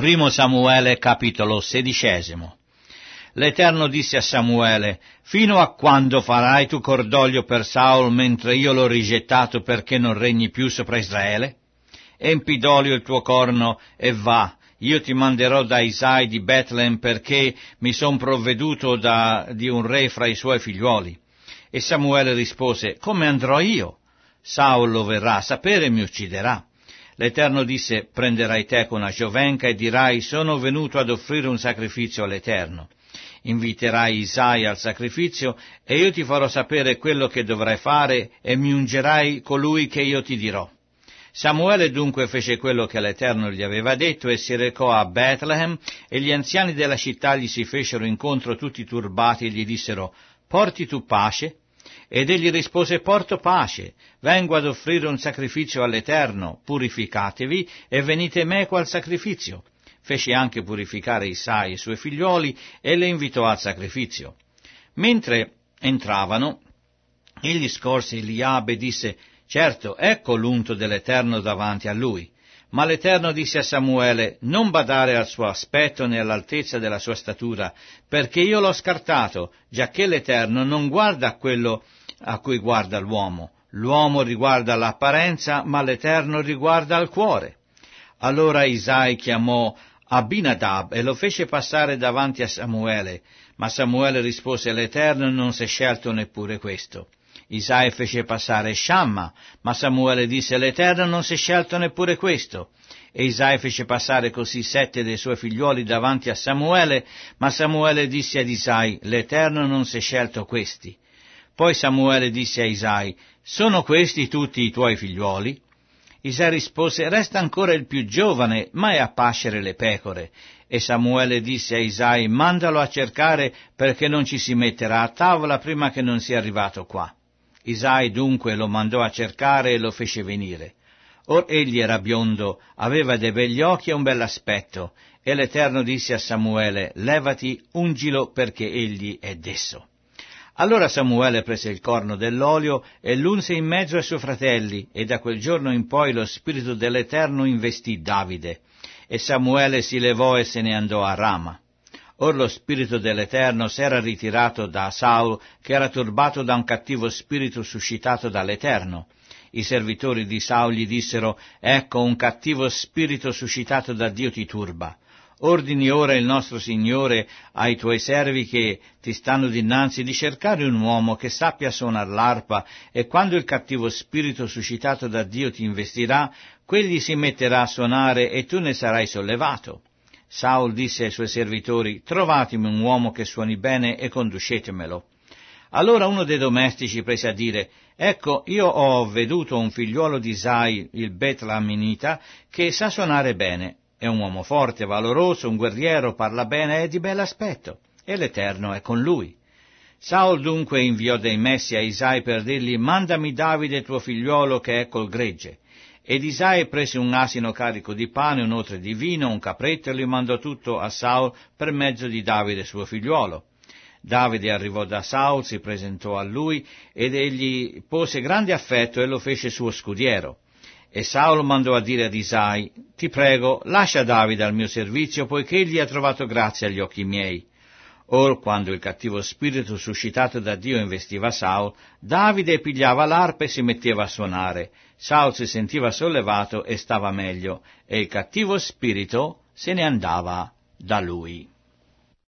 Primo Samuele, capitolo 16. L'Eterno disse a Samuele: «Fino a quando farai tu cordoglio per Saul, mentre io l'ho rigettato perché non regni più sopra Israele? Empi d'olio il tuo corno e va, io ti manderò da Isai di Betlem, perché mi son provveduto di un re fra i suoi figliuoli». E Samuele rispose: «Come andrò io? Saul lo verrà a sapere e mi ucciderà». L'Eterno disse: «Prenderai teco una giovenca e dirai: sono venuto ad offrire un sacrificio all'Eterno. Inviterai Isai al sacrificio e io ti farò sapere quello che dovrai fare e mi ungerai colui che io ti dirò». Samuele dunque fece quello che l'Eterno gli aveva detto e si recò a Bethlehem, e gli anziani della città gli si fecero incontro tutti turbati e gli dissero: «Porti tu pace?» Ed egli rispose: «Porto pace, vengo ad offrire un sacrificio all'Eterno, purificatevi e venite meco al sacrificio». Fece anche purificare Isai e i suoi figliuoli e le invitò al sacrificio. Mentre entravano, egli scorse Eliab e disse: «Certo, ecco l'unto dell'Eterno davanti a lui». Ma l'Eterno disse a Samuele: «Non badare al suo aspetto né all'altezza della sua statura, perché io l'ho scartato, giacché l'Eterno non guarda a quello a cui guarda l'uomo. L'uomo riguarda l'apparenza, ma l'Eterno riguarda il cuore». Allora Isai chiamò Abinadab e lo fece passare davanti a Samuele, ma Samuele rispose: «L'Eterno non si è scelto neppure questo». Isai fece passare Shamma, ma Samuele disse: «L'Eterno non si è scelto neppure questo». E Isai fece passare così 7 dei suoi figliuoli davanti a Samuele, ma Samuele disse ad Isai: «L'Eterno non si è scelto questi». Poi Samuele disse a Isai: «Sono questi tutti i tuoi figliuoli?» Isai rispose: «Resta ancora il più giovane, ma è a pascere le pecore». E Samuele disse a Isai: «Mandalo a cercare, perché non ci si metterà a tavola prima che non sia arrivato qua». Isai dunque lo mandò a cercare e lo fece venire. Or egli era biondo, aveva dei begli occhi e un bell'aspetto, e l'Eterno disse a Samuele: «Levati, ungilo, perché egli è desso». Allora Samuele prese il corno dell'olio e l'unse in mezzo ai suoi fratelli, e da quel giorno in poi lo Spirito dell'Eterno investì Davide. E Samuele si levò e se ne andò a Rama. Or lo Spirito dell'Eterno s'era ritirato da Saul, che era turbato da un cattivo spirito suscitato dall'Eterno. I servitori di Saul gli dissero: «Ecco, un cattivo spirito suscitato da Dio ti turba. Ordini ora il nostro Signore ai tuoi servi che ti stanno dinanzi di cercare un uomo che sappia suonar l'arpa, e quando il cattivo spirito suscitato da Dio ti investirà, quegli si metterà a suonare e tu ne sarai sollevato». Saul disse ai suoi servitori: «Trovatemi un uomo che suoni bene e conducetemelo». Allora uno dei domestici prese a dire: «Ecco, io ho veduto un figliuolo di Isai, il Betleheminita, che sa suonare bene. È un uomo forte, valoroso, un guerriero, parla bene e di bell'aspetto, e l'Eterno è con lui». Saul dunque inviò dei messi a Isai per dirgli: «Mandami Davide tuo figliuolo che è col gregge». Ed Isai prese un asino carico di pane, un otre di vino, un capretto, e li mandò tutto a Saul per mezzo di Davide suo figliuolo. Davide arrivò da Saul, si presentò a lui, ed egli pose grande affetto e lo fece suo scudiero. E Saul mandò a dire ad Isai: «Ti prego, lascia Davide al mio servizio, poiché egli ha trovato grazia agli occhi miei». Or, quando il cattivo spirito suscitato da Dio investiva Saul, Davide pigliava l'arpa e si metteva a suonare. Saul si sentiva sollevato e stava meglio, e il cattivo spirito se ne andava da lui.